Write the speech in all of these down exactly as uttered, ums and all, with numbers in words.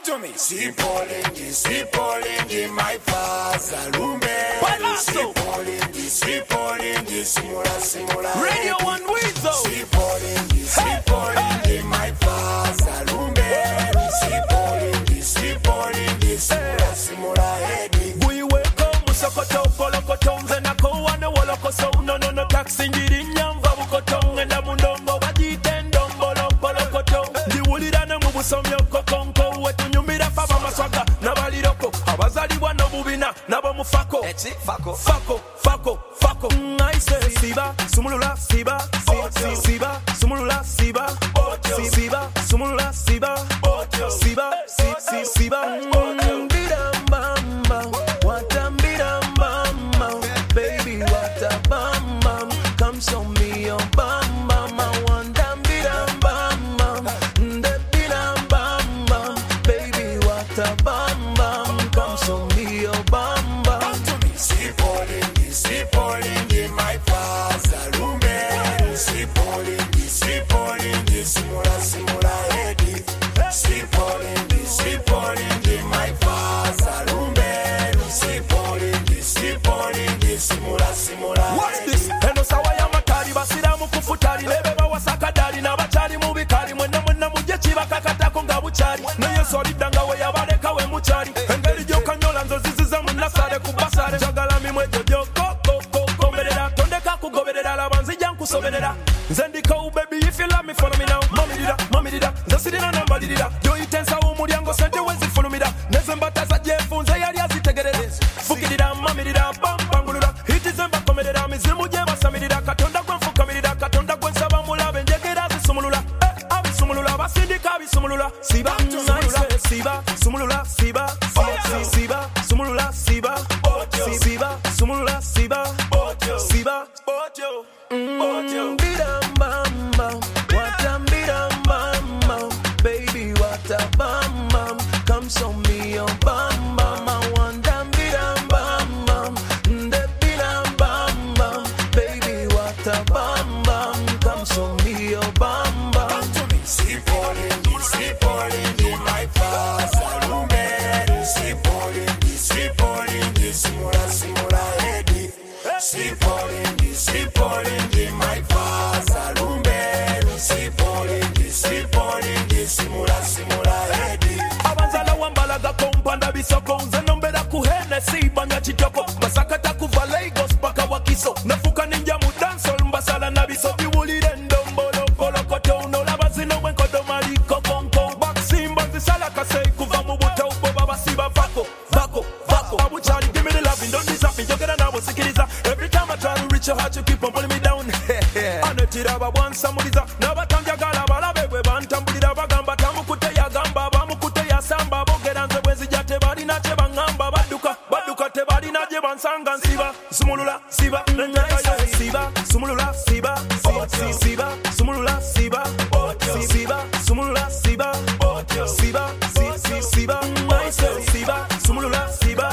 to me. Sipolingi, sipolingi, my father, Lumbe. Sipolingi, sipolingi, simula, simula. Radio One Weasel. Sipolingi, sipolingi, my father, Lumbe. Sipolingi, sipolingi, simula, simula, Eddie. We wake up, Musakoto, Polokoto, Zenako, and the Wolokoso, no, no, no, taxing, Gidinyam, Vabukoto, and the Mundongo, Baditen, Dombo, Polokoto. The Woolly Dana Mubusum, Yoko, Konko, what you meet up, Maswaka, Nabaliroko, Abazali, one of Bubina, Nabamufako, Fako, Fako, Fako, Fako. I say, Siba, Sumula, Siba, Siba, Sumula, Siba, Siba, Sumula, Siba, Siba, Siba, Siba, Bidam Bam, what a bidam bam, baby, what a bam bam, come show me your bam bam, I want them bidam bam bam, the bidam bam bam, baby, what a bam bam, come show me your bam bam. Sipolingi, sipolingi, my father, Lumbe. Sipolingi, sipolingi, simula, simula, Eddie. Sipolingi, sipolingi, my father, Lumbe. Sipolingi, sipolingi, simula, simula. What's this? Eno sawa ya matari basira mukufutari lebe bawasaka dali na bachari mubikari mwena mwena muje chiba kakata konga buchari no yeso lidanga we yabaleka we muchari engeri jo kanyola nzo ziziza munasare kubasare jagala mimwe jojo koko koko berera tondeka kugoberera labanzi janku soberera nzendika u baby if you love me follow me now mami dida mami dida zasidina namba dida yo itensa umuryango sente wezi follow me da nezembata za jefunze yali azitegerere fukidida mami dida bam bangulura hitizemba komerera mizimu je basamirira katonda gwenfukamirira katonda gwensaba mulabe njegera zisumulula eh abisumulula basindika abisumulula siba sumulula siba sumulula siba siba sumulula siba siba sumulula siba siba otyo otyo bidam bam bam what a bidam bam bam baby what a bam bam come show me your bam bam I want them bidam bam bam the bidam bam bam baby what a bam bam come show me your bam bam. Sipolingi, sipolingi, my father, Lumbe. Sipolingi, sipolingi, simula, simula, Eddie. Sipolingi, sipolingi, my father, Lumbe. Sipolingi, sipolingi, simula, simula, Eddie. Abanzala wambalaga kompanda bisoko nzenombera kuhene sibanya chitoko masakata kuva Lagos paka wakiso nafuka ninja mu dancehall mbasala nabiso biwulire ndombolo kolokoto no labazino wenkodo maliko konko baksimba zisala kasei kuva mu buto boba basiba vako vako vako abuchali give me the love don't deserve me jogera nawo sikiriza every time I try to reach your heart you keep on pulling me down anetira babwansa muliza nabatanjagala balabe bwe bantambulira bagamba tamukute yagamba bamukute yasamba bogera nze bwezi jate bali na che bangamba baduka baduka te bali na je bansanga nsiba sumulula siba nanyaka siba sumulula siba siba sumulula siba siba sumulula siba siba siba siba myself siba sumulula siba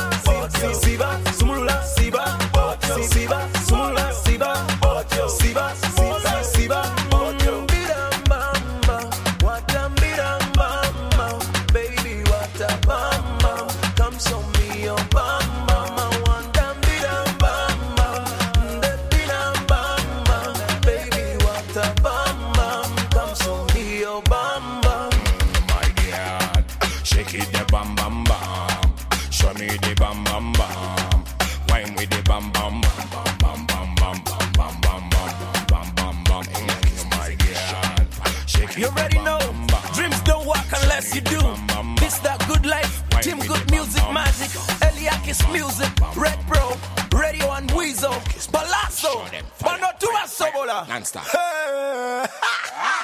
siba sumulula siba siba sumulula siba siba siba siba bidam bam bam what a bidam bam bam baby what a bam bam come show me your bam bam I want them bidam bam bam the bidam bam bam baby what a bam bam come show me your bam bam. My God, shake it the bam bam bam. Show me the bam bam bam. Wine with the bam bam bam bam bam bam bam bam bam bam bam bam bam. My God, shake it. You already know, dreams don't work unless you do. It's that good life, Team Good Music Magic, Eliakis Music, Red Pro, Radio and Weasel, Palazzo, but not too much Sobola. Non-stop.